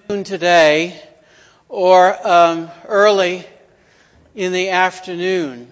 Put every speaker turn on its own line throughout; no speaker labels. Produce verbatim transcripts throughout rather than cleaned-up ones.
Today or um, early in the afternoon.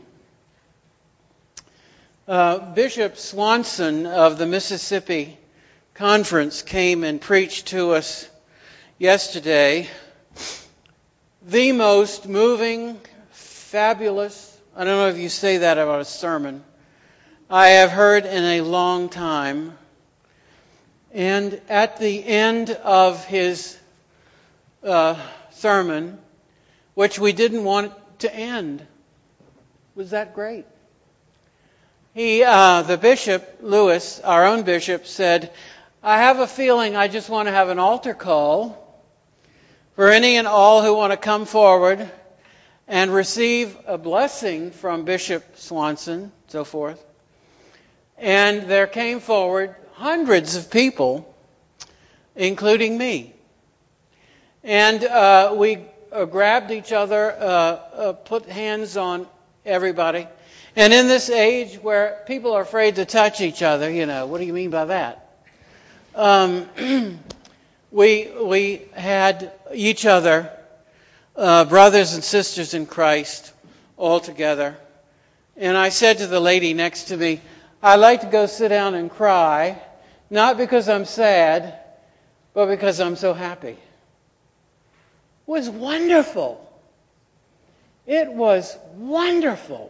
Uh, Bishop Swanson of the Mississippi Conference came and preached to us yesterday. The most moving, fabulous, I don't know if you say that about a sermon, I have heard in a long time. And at the end of his Uh, sermon, which we didn't want to end. Was that great? He, uh, the Bishop, Lewis, our own bishop, said, I have a feeling I just want to have an altar call for any and all who want to come forward and receive a blessing from Bishop Swanson, so forth. And there came forward hundreds of people, including me. And uh, we uh, grabbed each other, uh, uh, put hands on everybody. And in this age where people are afraid to touch each other, you know, what do you mean by that? Um, we we had each other, uh, brothers and sisters in Christ, all together. And I said to the lady next to me, I'd like to go sit down and cry, not because I'm sad, but because I'm so happy. It was wonderful. It was wonderful.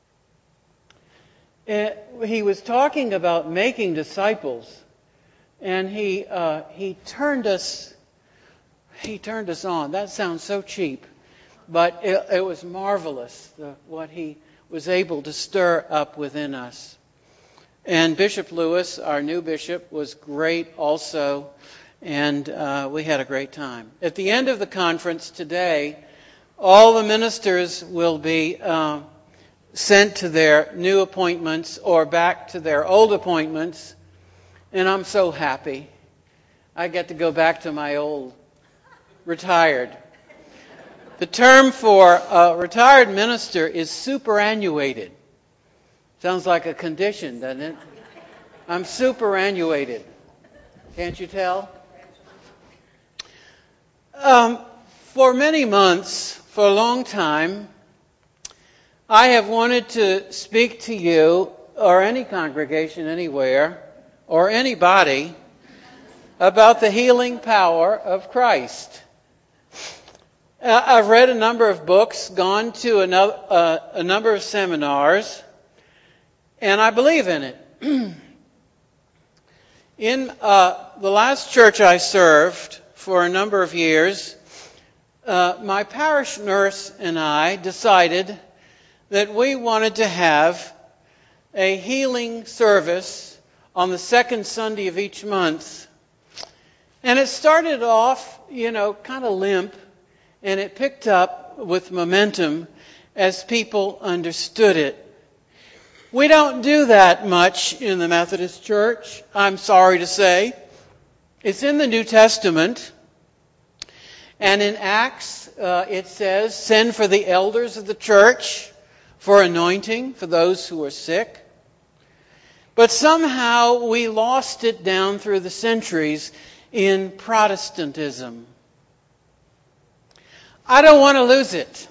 It, he was talking about making disciples, and he uh, he turned us he turned us on. That sounds so cheap, but it, it was marvelous the, what he was able to stir up within us. And Bishop Lewis, our new bishop, was great also. And uh, we had a great time. At the end of the conference today, all the ministers will be uh, sent to their new appointments or back to their old appointments. And I'm so happy. I get to go back to my old retired. The term for a retired minister is superannuated. Sounds like a condition, doesn't it? I'm superannuated. Can't you tell? Um, for many months, for a long time, I have wanted to speak to you, or any congregation anywhere, or anybody, about the healing power of Christ. Uh, I've read a number of books, gone to a, no, uh, a number of seminars, and I believe in it. In uh, the last church I served, for a number of years, uh, my parish nurse and I decided that we wanted to have a healing service on the second Sunday of each month. And it started off, you know, kind of limp, and it picked up with momentum as people understood it. We don't do that much in the Methodist Church, I'm sorry to say. It's in the New Testament. And in Acts, uh, it says, send for the elders of the church for anointing for those who are sick. But somehow we lost it down through the centuries in Protestantism. I don't want to lose it.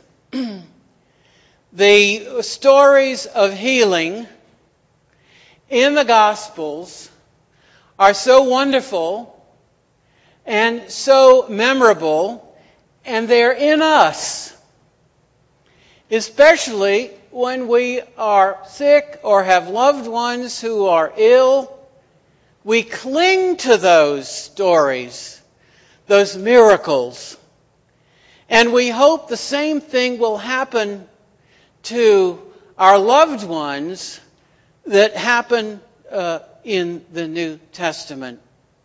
The stories of healing in the Gospels are so wonderful and so memorable, and they're in us. Especially when we are sick or have loved ones who are ill, we cling to those stories, those miracles, and we hope the same thing will happen to our loved ones that happen uh, in the New Testament.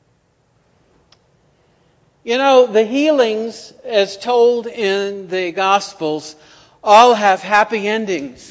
You know, the healings, as told in the Gospels, all have happy endings.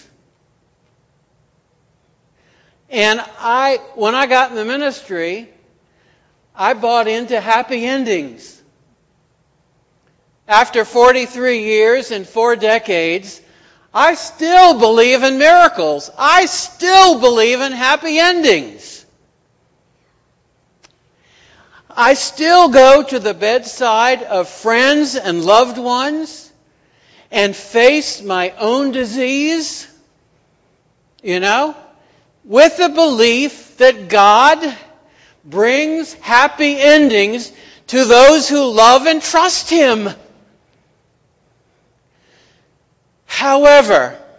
And I, when I got in the ministry, I bought into happy endings. After forty-three years and four decades, I still believe in miracles. I still believe in happy endings. I still go to the bedside of friends and loved ones and face my own disease, you know, with the belief that God brings happy endings to those who love and trust Him. However,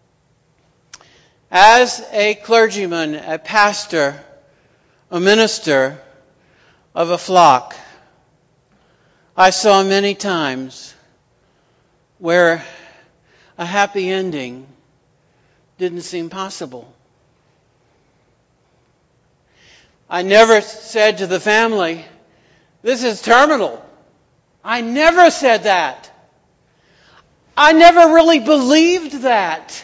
as a clergyman, a pastor, a minister of a flock, I saw many times where a happy ending didn't seem possible. I never said to the family, "This is terminal." I never said that. I never really believed that.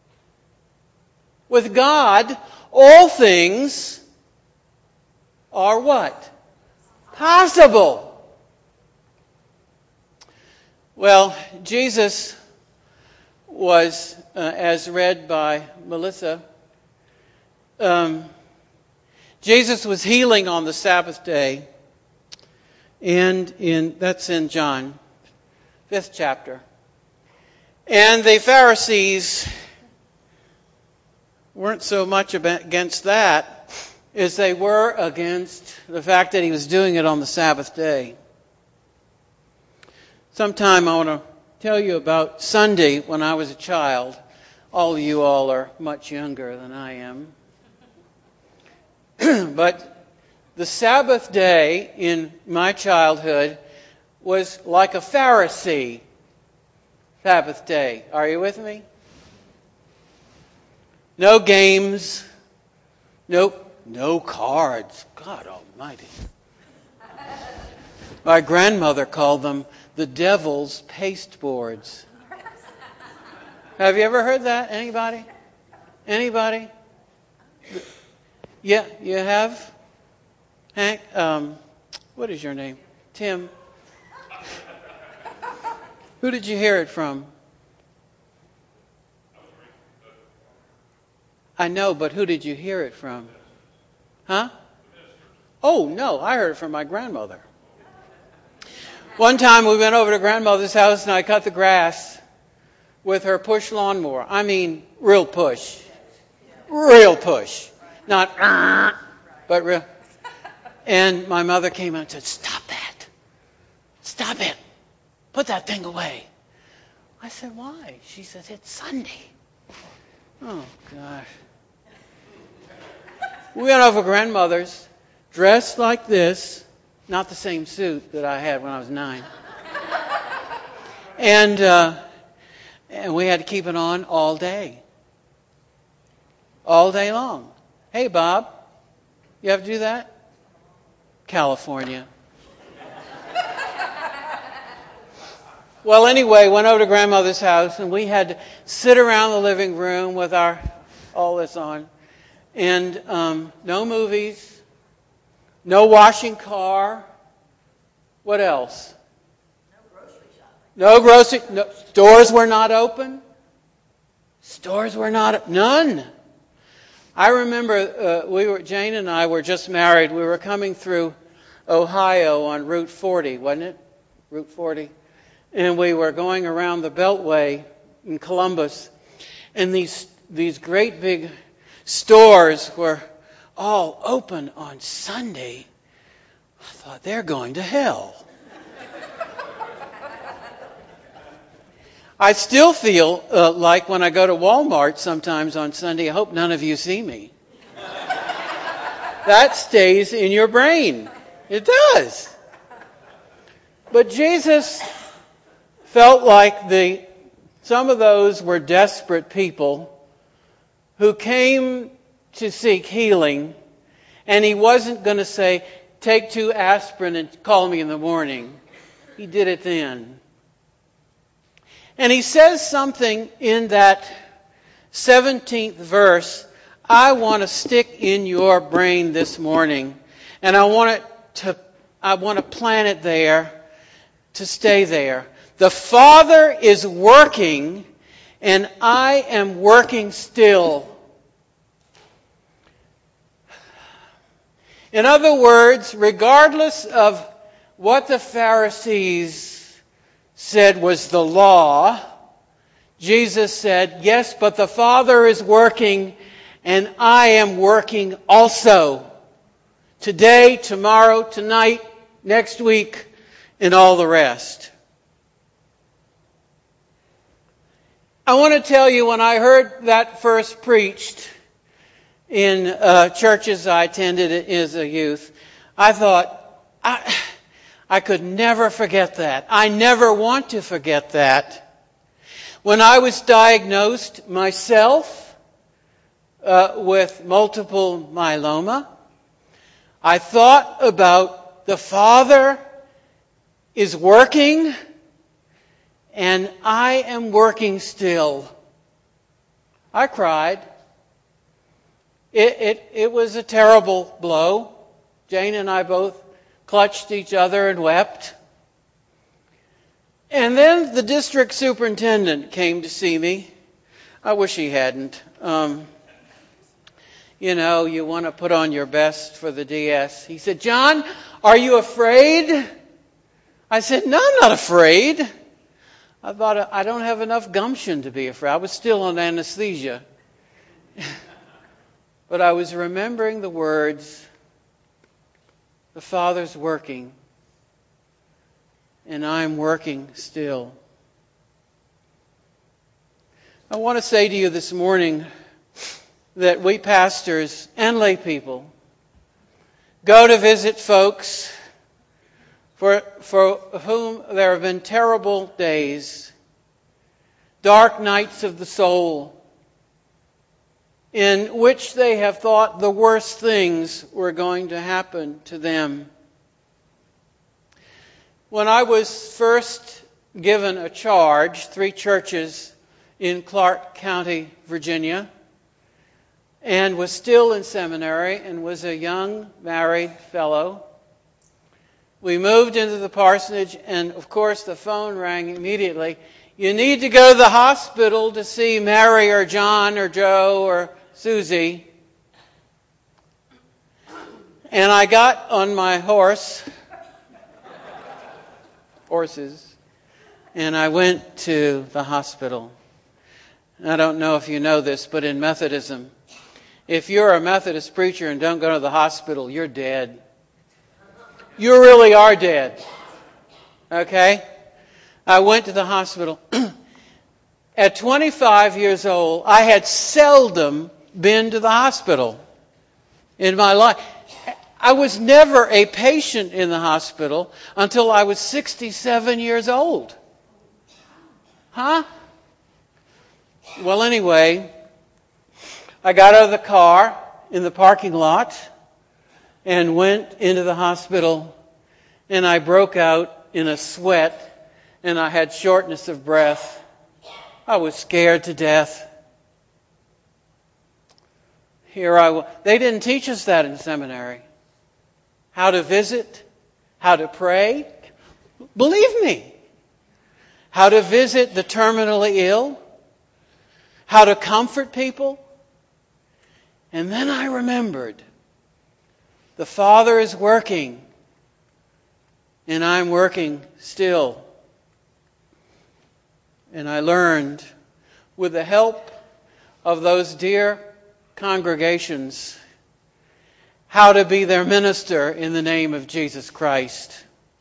With God, all things are what? Possible. Well, Jesus was, uh, as read by Melissa, um, Jesus was healing on the Sabbath day, and in that's in John, fifth chapter. And the Pharisees weren't so much against that as they were against the fact that he was doing it on the Sabbath day. Sometime I want to tell you about Sunday when I was a child. All of you all are much younger than I am. But the Sabbath day in my childhood was like a Pharisee Sabbath day. Are you with me? No games. Nope. No cards. God almighty. My grandmother called them the devil's pasteboards. Have you ever heard that? Anybody? Anybody? Yeah, you have? Hank? Um, what is your name? Tim? Who did you hear it from? I know, but who did you hear it from? Huh? Oh, no, I heard it from my grandmother. One time we went over to grandmother's house and I cut the grass with her push lawnmower. I mean, real push. Real push. Not, but real. And my mother came out and said, "Stop that. Stop it. Put that thing away." I said, "Why?" She said, "It's Sunday." Oh, gosh. We went over to grandmother's, dressed like this, not the same suit that I had when I was nine. And, uh, and we had to keep it on all day. All day long. Hey, Bob, you have to do that? California. Well, anyway, went over to grandmother's house, and we had to sit around the living room with our all this on, and um, no movies, no washing car. What else? No grocery shopping. No grocery. No, stores were not open. Stores were not none. I remember uh, we were Jane and I were just married. We were coming through Ohio on Route forty, wasn't it? Route forty. And we were going around the Beltway in Columbus, and these these great big stores were all open on Sunday. I thought, they're going to hell. I still feel uh, like when I go to Walmart sometimes on Sunday, I hope none of you see me. That stays in your brain. It does. But Jesus felt like the some of those were desperate people who came to seek healing, and he wasn't going to say, "Take two aspirin and call me in the morning." He did it then. And he says something in that seventeenth verse I want to stick in your brain this morning, and I want it to I want to plant it there to stay there. The Father is working, and I am working still. In other words, regardless of what the Pharisees said was the law, Jesus said, yes, but the Father is working and I am working also. Today, tomorrow, tonight, next week, and all the rest. I want to tell you, when I heard that first preached in uh, churches I attended as a youth, I thought, I, I could never forget that. I never want to forget that. When I was diagnosed myself uh, with multiple myeloma, I thought about the Father is working and I am working still. I cried. It, it, it was a terrible blow. Jane and I both clutched each other and wept. And then the district superintendent came to see me. I wish he hadn't. Um, you know, you want to put on your best for the D S. He said, John, are you afraid? I said, no, I'm not afraid. I thought, I don't have enough gumption to be afraid. I was still on anesthesia. But I was remembering the words, the Father's working, and I'm working still. I want to say to you this morning that we pastors and lay people go to visit folks for, for whom there have been terrible days, dark nights of the soul, in which they have thought the worst things were going to happen to them. When I was first given a charge, three churches in Clark County, Virginia, and was still in seminary and was a young married fellow, we moved into the parsonage, and of course the phone rang immediately. You need to go to the hospital to see Mary or John or Joe or Susie. And I got on my horse, horses, and I went to the hospital. I don't know if you know this, but in Methodism, if you're a Methodist preacher and don't go to the hospital, you're dead. You really are dead. Okay? I went to the hospital. At twenty-five years old, I had seldom been to the hospital in my life. I was never a patient in the hospital until I was sixty-seven years old. Huh? Well, anyway, I got out of the car in the parking lot and went into the hospital, and I broke out in a sweat, and I had shortness of breath. I was scared to death. Here I was. They didn't teach us that in seminary. How to visit, how to pray. Believe me. How to visit the terminally ill, how to comfort people. And then I remembered, the Father is working, and I'm working still. And I learned, with the help of those dear congregations, how to be their minister in the name of Jesus Christ.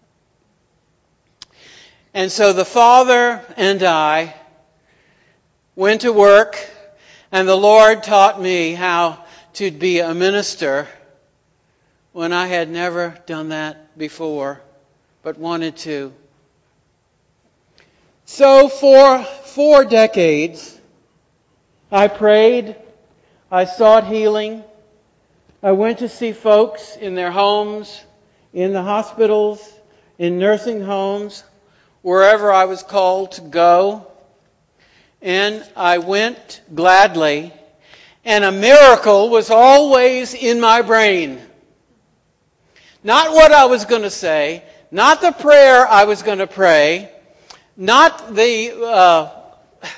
And so the Father and I went to work, and the Lord taught me how to be a minister when I had never done that before, but wanted to. So for four decades, I prayed, I sought healing, I went to see folks in their homes, in the hospitals, in nursing homes, wherever I was called to go. And I went gladly, and a miracle was always in my brain. Not what I was going to say, not the prayer I was going to pray, not the uh,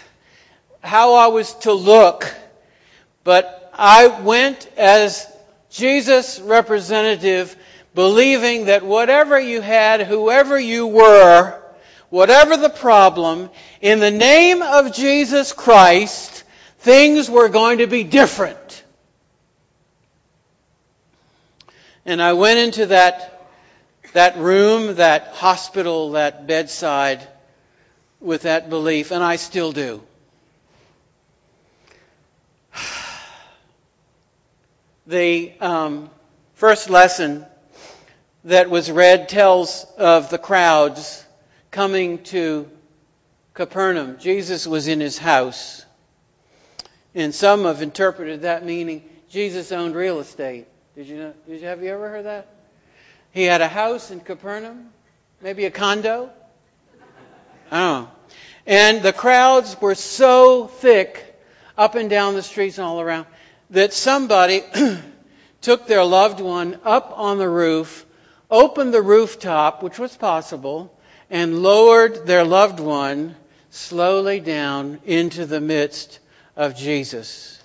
how I was to look, but I went as Jesus' representative, believing that whatever you had, whoever you were, whatever the problem, in the name of Jesus Christ, things were going to be different. And I went into that, that room, that hospital, that bedside, with that belief, and I still do. The um, first lesson that was read tells of the crowds coming to Capernaum. Jesus was in his house. And some have interpreted that meaning Jesus owned real estate. Did you know? Did you, have you ever heard that? He had a house in Capernaum, maybe a condo. I don't know. And the crowds were so thick up and down the streets and all around that somebody took their loved one up on the roof, opened the rooftop, which was possible, and lowered their loved one slowly down into the midst of Jesus.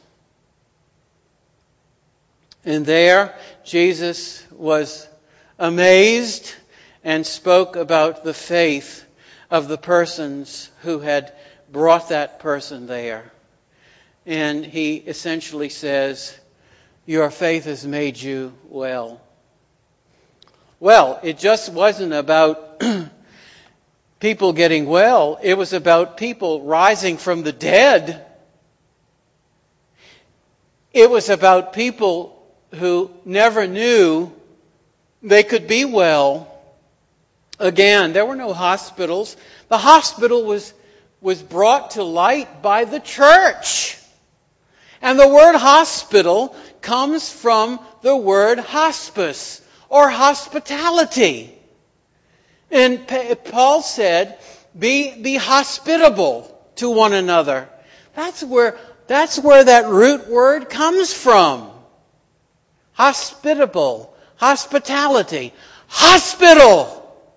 And there, Jesus was amazed and spoke about the faith of the persons who had brought that person there. And he essentially says, "Your faith has made you well." Well, it just wasn't about people getting well. It was about people rising from the dead. It was about people who never knew they could be well again. There were no hospitals. The hospital was, was brought to light by the church. And the word hospital comes from the word hospice, or hospitality. And Paul said, be, be hospitable to one another. That's where, that's where that root word comes from. Hospitable, hospitality, hospital.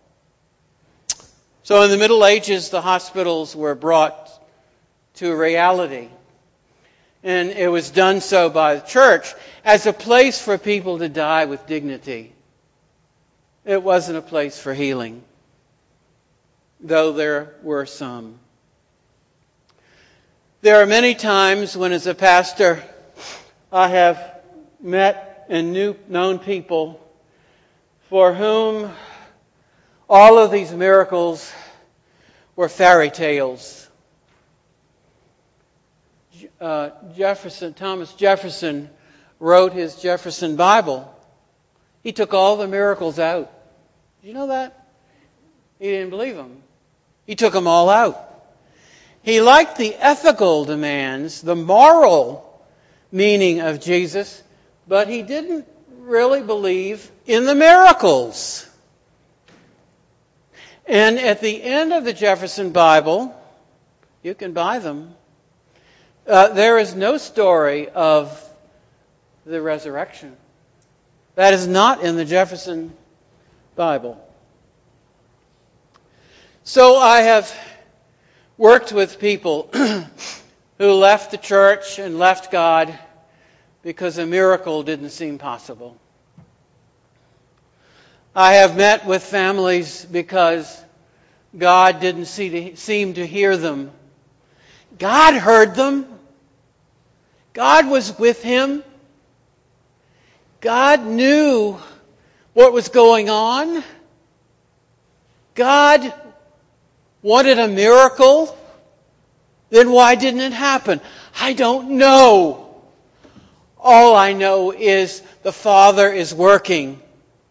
So in the Middle Ages, the hospitals were brought to reality. And it was done so by the church as a place for people to die with dignity. It wasn't a place for healing, though there were some. There are many times when, as a pastor, I have met and knew, known people for whom all of these miracles were fairy tales. Uh, Jefferson, Thomas Jefferson wrote his Jefferson Bible. He took all the miracles out. Did you know that? He didn't believe them. He took them all out. He liked the ethical demands, the moral meaning of Jesus, but he didn't really believe in the miracles. And at the end of the Jefferson Bible, you can buy them, Uh, there is no story of the resurrection. That is not in the Jefferson Bible. So I have worked with people who left the church and left God because a miracle didn't seem possible. I have met with families because God didn't see to, seem to hear them. God heard them. God was with him. God knew what was going on. God wanted a miracle. Then why didn't it happen? I don't know. All I know is the Father is working.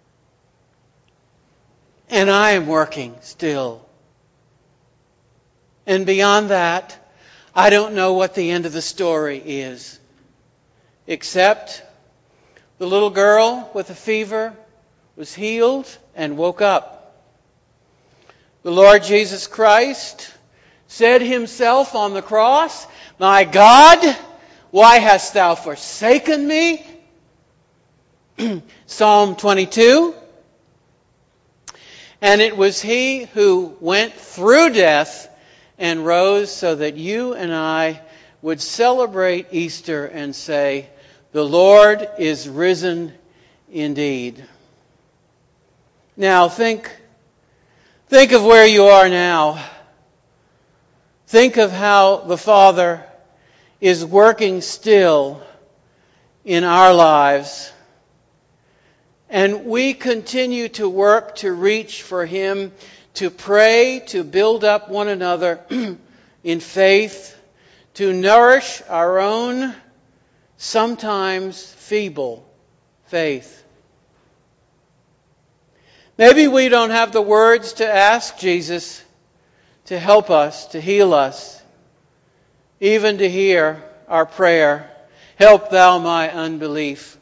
And I am working still. And beyond that, I don't know what the end of the story is, except the little girl with a fever was healed and woke up. The Lord Jesus Christ said himself on the cross, "My God, why hast thou forsaken me?" Psalm twenty-two. And it was he who went through death and rose so that you and I would celebrate Easter and say, the Lord is risen indeed. Now think, think of where you are now. Think of how the Father is working still in our lives. And we continue to work to reach for Him, to pray, to build up one another in faith, to nourish our own sometimes feeble faith. Maybe we don't have the words to ask Jesus to help us, to heal us, even to hear our prayer, "Help thou my unbelief."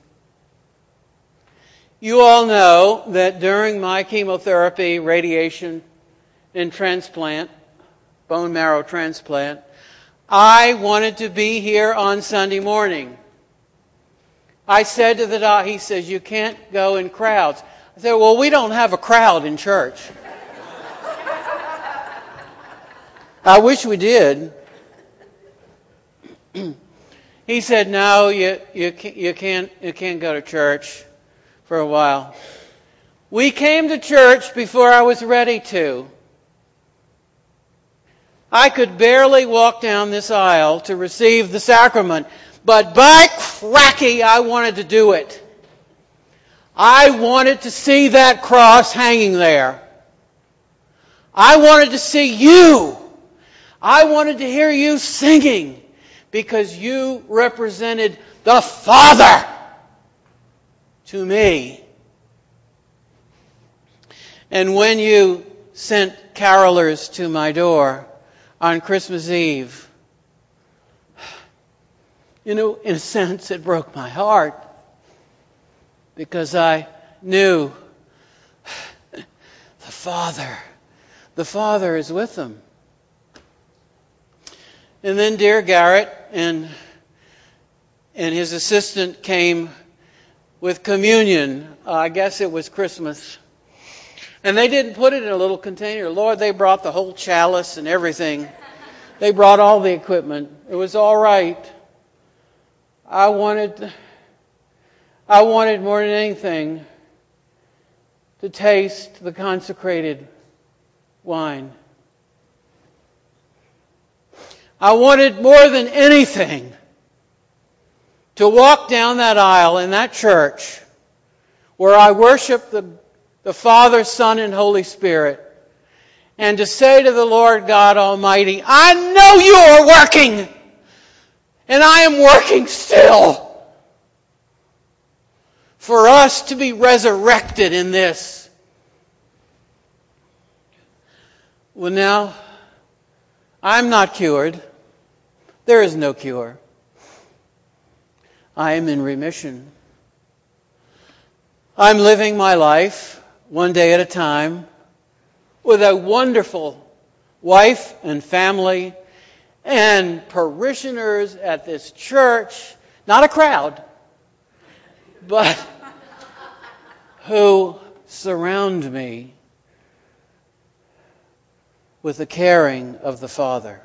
You all know that during my chemotherapy, radiation, and transplant, bone marrow transplant, I wanted to be here on Sunday morning. I said to the doctor, he says, "You can't go in crowds." I said, "Well, we don't have a crowd in church." I wish we did. He said, "No, you, you, you, can't, you can't go to church for a while." We came to church before I was ready to. I could barely walk down this aisle to receive the sacrament, but by cracky, I wanted to do it. I wanted to see that cross hanging there. I wanted to see you. I wanted to hear you singing, because you represented the Father to me. And when you sent carolers to my door on Christmas Eve, you know, in a sense, it broke my heart, because I knew the Father, the Father is with them. And then dear Garrett and and his assistant came with communion. Uh, I guess it was Christmas. And they didn't put it in a little container. Lord, they brought the whole chalice and everything. They brought all the equipment. It was all right. I wanted, I wanted more than anything to taste the consecrated wine. I wanted more than anything to walk down that aisle in that church where I worship the, the Father, Son, and Holy Spirit, and to say to the Lord God Almighty, "I know you are working, and I am working still for us to be resurrected in this." Well, now, I'm not cured. There is no cure. I am in remission. I'm living my life one day at a time with a wonderful wife and family and parishioners at this church, not a crowd, but who surround me with the caring of the Father.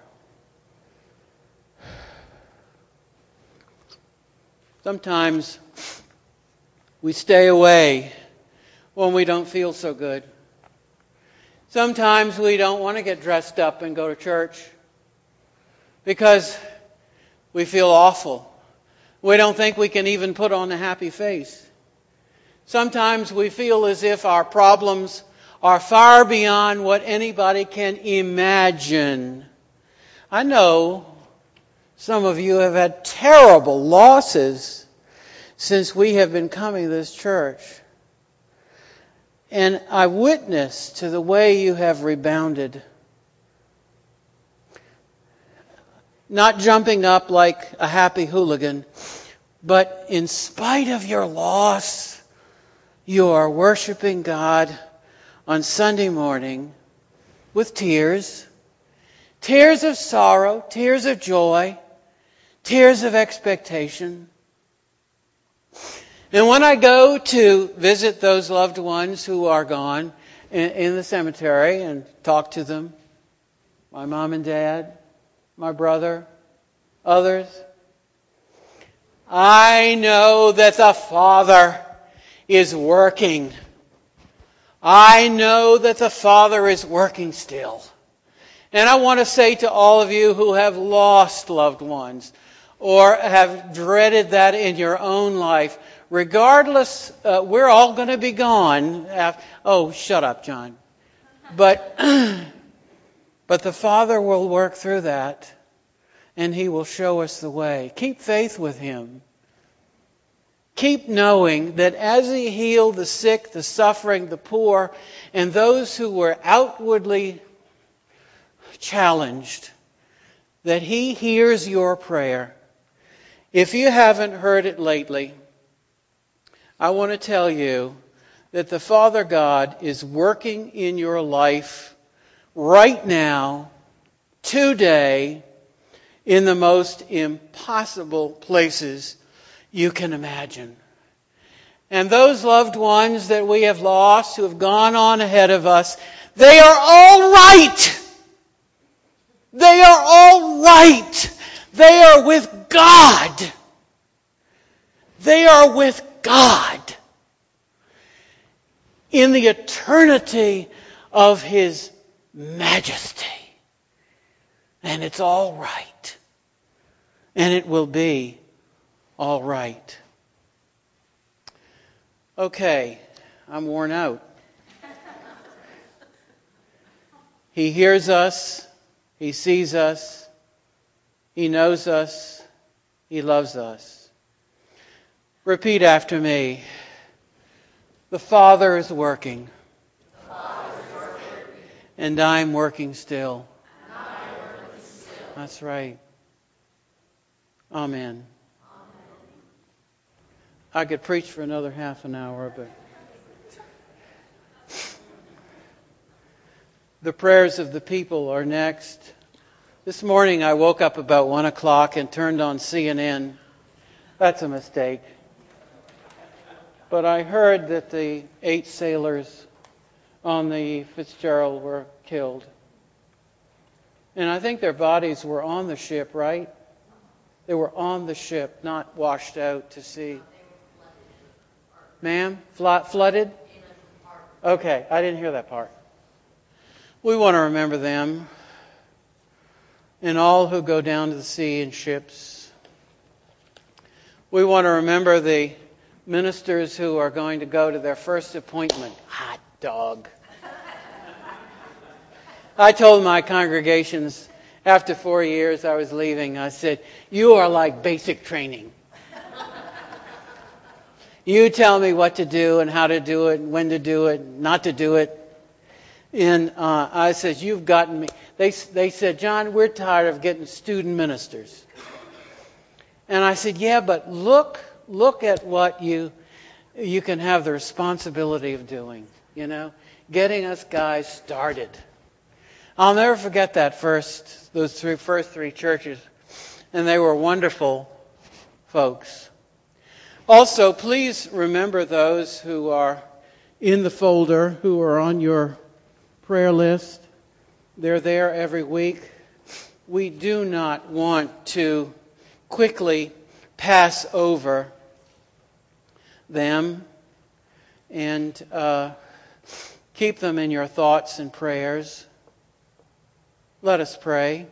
Sometimes we stay away when we don't feel so good. Sometimes we don't want to get dressed up and go to church because we feel awful. We don't think we can even put on a happy face. Sometimes we feel as if our problems are far beyond what anybody can imagine. I know some of you have had terrible losses since we have been coming to this church. And I witness to the way you have rebounded. Not jumping up like a happy hooligan, but in spite of your loss, you are worshiping God on Sunday morning with tears. Tears of sorrow, tears of joy, tears of expectation. And when I go to visit those loved ones who are gone in, in the cemetery and talk to them, my mom and dad, my brother, others, I know that the Father is working. I know that the Father is working still. And I want to say to all of you who have lost loved ones or have dreaded that in your own life, regardless, uh, we're all going to be gone. After, oh, shut up, John. But, but the Father will work through that, and He will show us the way. Keep faith with Him. Keep knowing that as He healed the sick, the suffering, the poor, and those who were outwardly challenged, that He hears your prayer. If you haven't heard it lately, I want to tell you that the Father God is working in your life right now, today, in the most impossible places you can imagine. And those loved ones that we have lost, who have gone on ahead of us, they are all right. They are all right. They are with God. They are with God in the eternity of His majesty. And it's all right. And it will be all right. Okay, I'm worn out. He hears us. He sees us. He knows us. He loves us. Repeat after me. The Father is working.
The Father is working.
And I'm working still.
And I'm working still.
That's right. Amen.
Amen.
I could preach for another half an hour, but the prayers of the people are next. This morning I woke up about one o'clock and turned on C N N. That's a mistake. But I heard that the eight sailors on the Fitzgerald were killed. And I think their bodies were on the ship, right? They were on the ship, not washed out to sea. Ma'am? Flood, flooded? Okay, I didn't hear that part. We want to remember them and all who go down to the sea in ships. We want to remember the ministers who are going to go to their first appointment. Hot dog. I told my congregations after four years I was leaving, I said, you are like basic training. You tell me what to do and how to do it and when to do it and not to do it. And uh, I said, you've gotten me. They, they said, John, we're tired of getting student ministers. And I said, yeah, but look, look at what you, you can have the responsibility of doing, you know, getting us guys started. I'll never forget that first, those three, first three churches. And they were wonderful folks. Also, please remember those who are in the folder, who are on your prayer list. They're there every week. We do not want to quickly pass over them, and uh, keep them in your thoughts and prayers. Let us pray.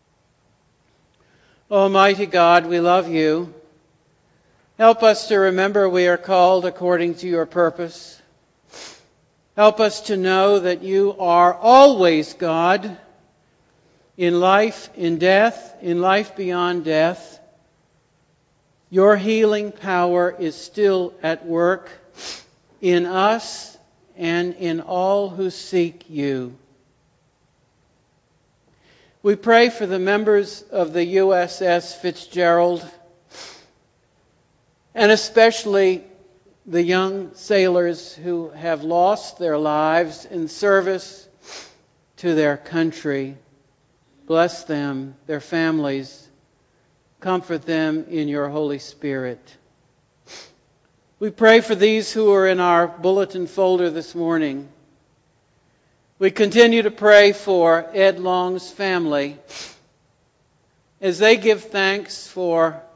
Almighty God, we love you. Help us to remember we are called according to your purpose. Help us to know that you are always God, in life, in death, in life beyond death. Your healing power is still at work in us and in all who seek you. We pray for the members of the U S S Fitzgerald, and especially the young sailors who have lost their lives in service to their country. Bless them, their families. Comfort them in your Holy Spirit. We pray for these who are in our bulletin folder this morning. We continue to pray for Ed Long's family as they give thanks for